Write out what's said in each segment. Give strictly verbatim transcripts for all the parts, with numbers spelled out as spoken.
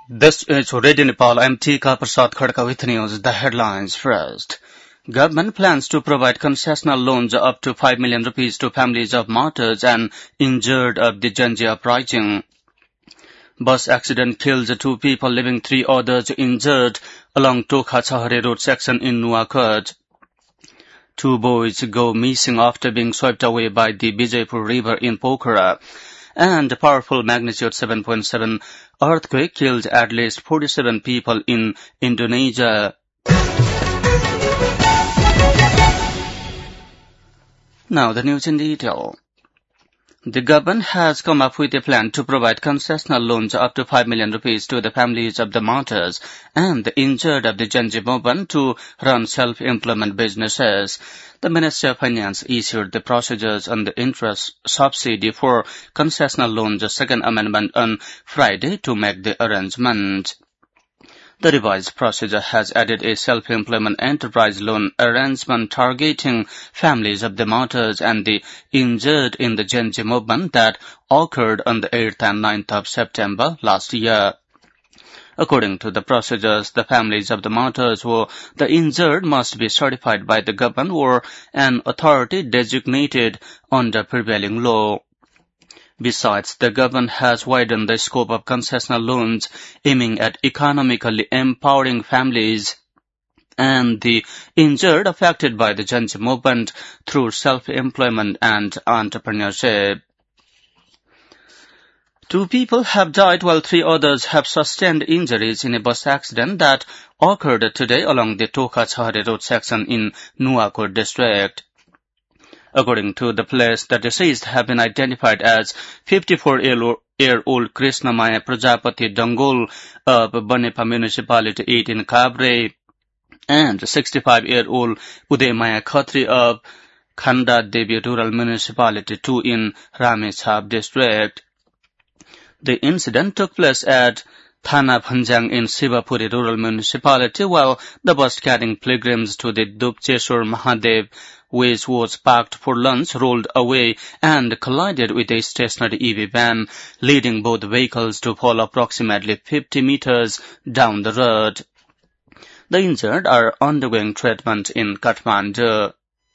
This is Radio Nepal. I'm Tika Prasad Khadka with news. The headlines first. Government plans to provide concessional loans up to five million rupees to families of martyrs and injured of the Janji uprising. Bus accident kills two people, leaving three others injured along Tokha Chahare Road section in Nuwakot. Two boys go missing after being swept away by the Bijaypur River in Pokhara. And a powerful magnitude seven point seven earthquake killed at least forty-seven people in Indonesia. Now the news in detail. The government has come up with a plan to provide concessional loans up to five million rupees to the families of the martyrs and the injured of the Janji movement to run self-employment businesses. The Ministry of Finance issued the procedures on the interest subsidy for concessional loans, the second amendment, on Friday to make the arrangement. The revised procedure has added a self-employment enterprise loan arrangement targeting families of the martyrs and the injured in the Janji movement that occurred on the eighth and ninth of September last year. According to the procedures, the families of the martyrs or the injured must be certified by the government or an authority designated under prevailing law. Besides, the government has widened the scope of concessional loans aiming at economically empowering families and the injured affected by the Janji movement through self-employment and entrepreneurship. Two people have died while three others have sustained injuries in a bus accident that occurred today along the Tokha Chahare Road section in Nuwakot district. According to the police, the deceased have been identified as fifty-four-year-old Krishna Maya Prajapati Dangol of Banepa Municipality eight in Kabre and sixty-five-year-old Uday Maya Khatri of Khanda Devi Rural Municipality two in Ramechhap district. The incident took place at Thana Bhanjang in Sivapuri Rural Municipality while the bus carrying pilgrims to the Dupcheshwar Mahadev, which was parked for lunch, rolled away and collided with a stationary E V van, leading both vehicles to fall approximately fifty meters down the road. The injured are undergoing treatment in Kathmandu.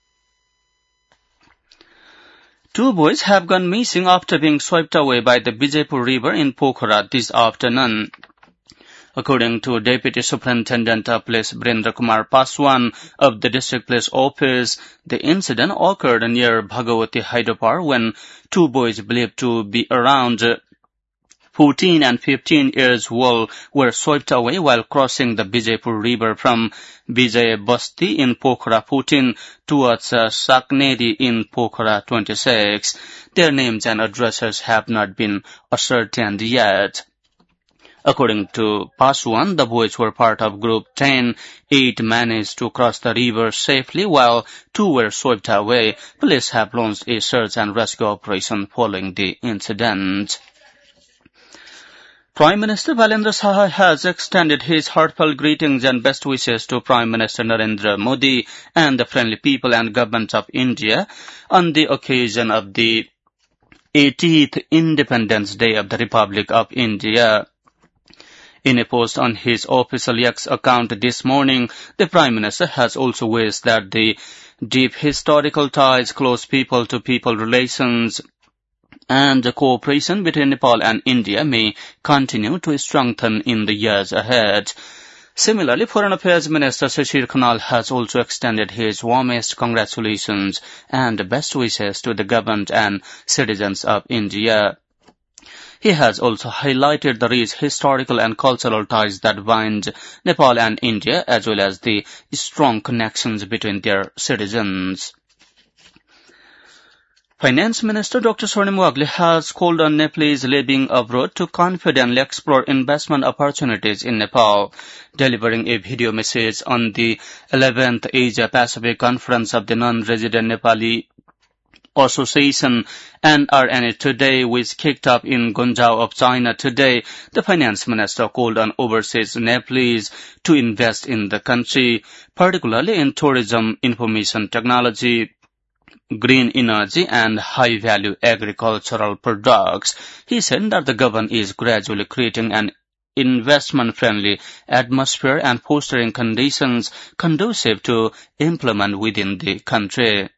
Two boys have gone missing after being swept away by the Bijaypur River in Pokhara this afternoon. According to Deputy Superintendent of Police Brindra Kumar Paswan of the District Police Office, the incident occurred near Bhagawati Haidapar when two boys believed to be around fourteen and fifteen years old were swept away while crossing the Bijaypur River from Bijay Basti in Pokhara fourteen towards uh, Saknedi in Pokhara twenty-six. Their names and addresses have not been ascertained yet. According to Paswan, the boys were part of Group ten. Eight managed to cross the river safely while two were swept away. Police have launched a search and rescue operation following the incident. Prime Minister Balendra Saha has extended his heartfelt greetings and best wishes to Prime Minister Narendra Modi and the friendly people and government of India on the occasion of the eightieth Independence Day of the Republic of India. In a post on his official X account this morning, the Prime Minister has also wished that the deep historical ties, close people-to-people relations, and the cooperation between Nepal and India may continue to strengthen in the years ahead. Similarly, Foreign Affairs Minister Shashir Khanal has also extended his warmest congratulations and best wishes to the government and citizens of India. He has also highlighted the rich historical and cultural ties that bind Nepal and India, as well as the strong connections between their citizens. Finance Minister Doctor Swarnim Wagle has called on Nepalese living abroad to confidently explore investment opportunities in Nepal. Delivering a video message on the eleventh Asia Pacific Conference of the Non-Resident Nepali Association N R N A today, which kicked off in Guangzhou of China today, the finance minister called on overseas Nepalese to invest in the country, particularly in tourism, information technology, green energy and high-value agricultural products. He said that the government is gradually creating an investment-friendly atmosphere and fostering conditions conducive to employment within the country.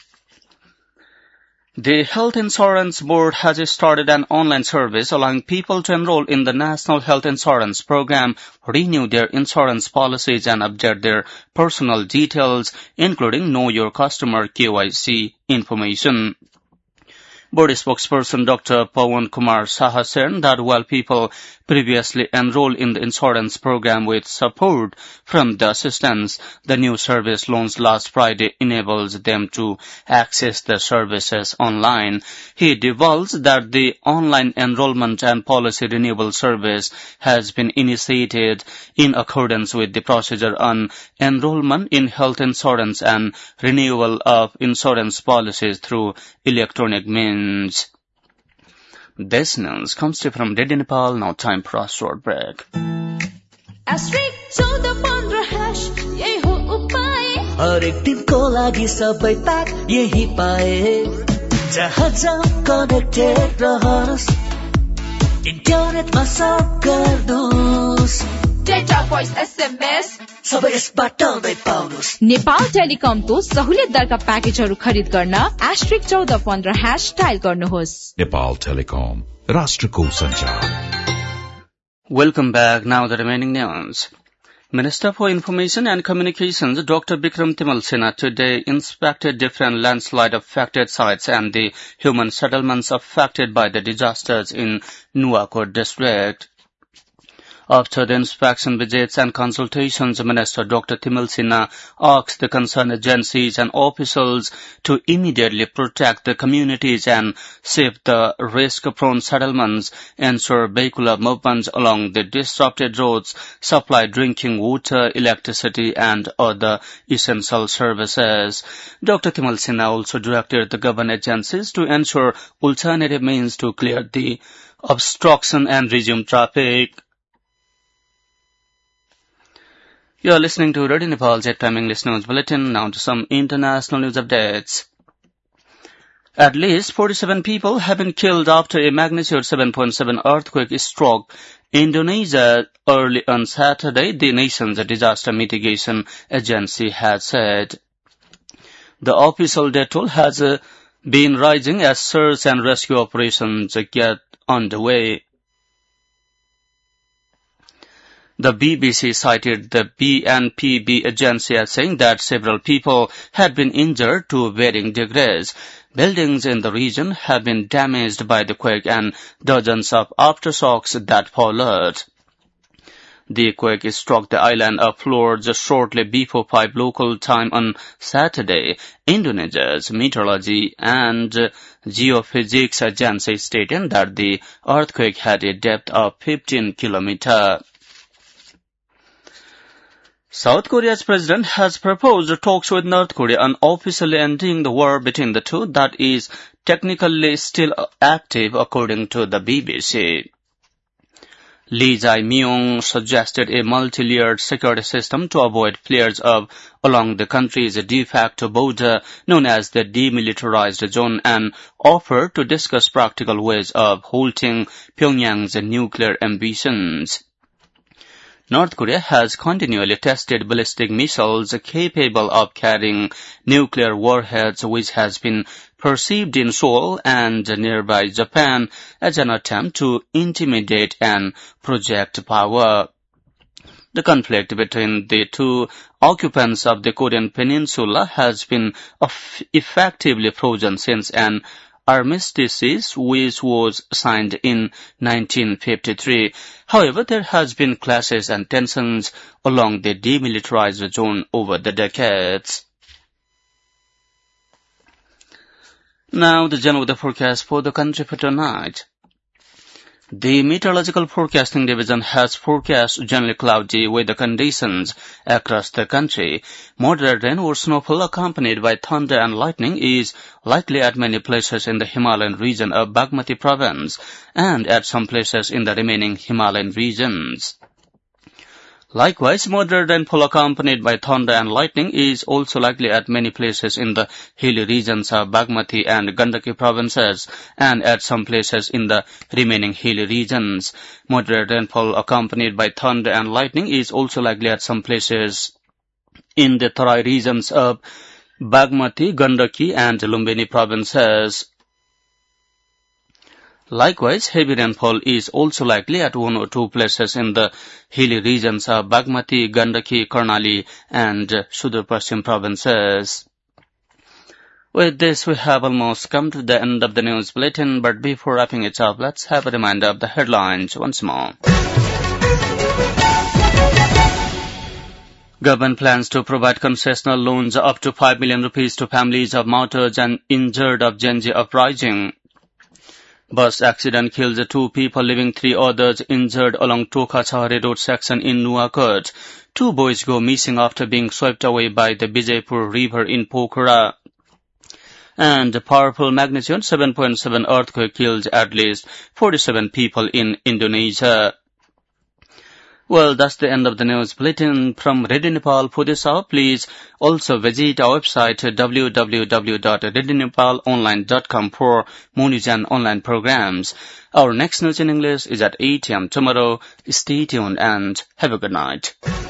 The Health Insurance Board has started an online service allowing people to enroll in the National Health Insurance Program, renew their insurance policies and update their personal details, including Know Your Customer K Y C information. Board spokesperson Doctor Pawan Kumar Saha said that while people previously enrolled in the insurance program with support from the assistance, the new service launched last Friday enables them to access the services online. He divulged that the online enrollment and policy renewal service has been initiated in accordance with the procedure on enrollment in health insurance and renewal of insurance policies through electronic means. This news comes to you from Radio Nepal. Now time for a short break. हरेक दिनको लागि सबै pack यही पाए जहाँ जहाँ connected रहनुहोस् इन्टरनेटमा सब गर्नुहोस् डेटा भोइस एसएमएस सबै यसबाट नै पाउनुहोस् नेपाल टेलिकमको सहुलियत दरका प्याकेजहरू खरिद गर्न एस्ट्रिक चौध पन्ध्र ह्याश डायल गर्नुहोस्. Nepal Telecom, राष्ट्रको सञ्चार. Welcome back. Now the remaining news. Minister for Information and Communications Doctor Bikram Timal Sena today inspected different landslide-affected sites and the human settlements affected by the disasters in Nuwakot district. After the inspection visits and consultations, Minister Doctor Timal Sena asked the concerned agencies and officials to immediately protect the communities and save the risk-prone settlements, ensure vehicular movements along the disrupted roads, supply drinking water, electricity and other essential services. Doctor Timal Sena also directed the government agencies to ensure alternative means to clear the obstruction and resume traffic. You are listening to Radio Nepal Jet Time English News Bulletin. Now to some international news updates. At least forty-seven people have been killed after a magnitude seven point seven earthquake struck Indonesia early on Saturday, the nation's disaster mitigation agency has said. The official death toll has uh, been rising as search and rescue operations get underway. The B B C cited the B N P B agency as saying that several people had been injured to varying degrees. Buildings in the region have been damaged by the quake and dozens of aftershocks that followed. The quake struck the island of Flores just shortly before five local time on Saturday. Indonesia's meteorology and geophysics agency stated that the earthquake had a depth of fifteen kilometers. South Korea's president has proposed talks with North Korea on officially ending the war between the two that is technically still active, according to the B B C. Lee Jae-myung suggested a multi-layered security system to avoid flares of along the country's de facto border known as the demilitarized zone and offered to discuss practical ways of halting Pyongyang's nuclear ambitions. North Korea has continually tested ballistic missiles capable of carrying nuclear warheads, which has been perceived in Seoul and nearby Japan as an attempt to intimidate and project power. The conflict between the two occupants of the Korean peninsula has been effectively frozen since an armistice which was signed in nineteen fifty-three. However, there has been clashes and tensions along the demilitarized zone over the decades. Now, the general weather forecast for the country for tonight. The Meteorological Forecasting Division has forecast generally cloudy weather conditions across the country. Moderate rain or snowfall accompanied by thunder and lightning is likely at many places in the Himalayan region of Bagmati province and at some places in the remaining Himalayan regions. Likewise, moderate rainfall accompanied by thunder and lightning is also likely at many places in the hilly regions of Bagmati and Gandaki provinces and at some places in the remaining hilly regions. Moderate rainfall accompanied by thunder and lightning is also likely at some places in the Tarai regions of Bagmati, Gandaki and Lumbini provinces. Likewise, heavy rainfall is also likely at one or two places in the hilly regions of Bagmati, Gandaki, Karnali and Sudur Paschim provinces. With this, we have almost come to the end of the news bulletin, but before wrapping it up, let's have a reminder of the headlines once more. Government plans to provide concessional loans up to five million rupees to families of martyrs and injured of Gen Z uprising. Bus accident kills two people, leaving three others injured along Tokha-Chahare road section in Nuwakot. Two boys go missing after being swept away by the Bijaypur river in Pokhara. And a powerful magnitude seven point seven earthquake killed at least forty-seven people in Indonesia. Well, that's the end of the news bulletin from Radio Nepal for this hour. Please also visit our website w w w dot radio nepal online dot com for more news and online programs. Our next news in English is at eight a m tomorrow. Stay tuned and have a good night.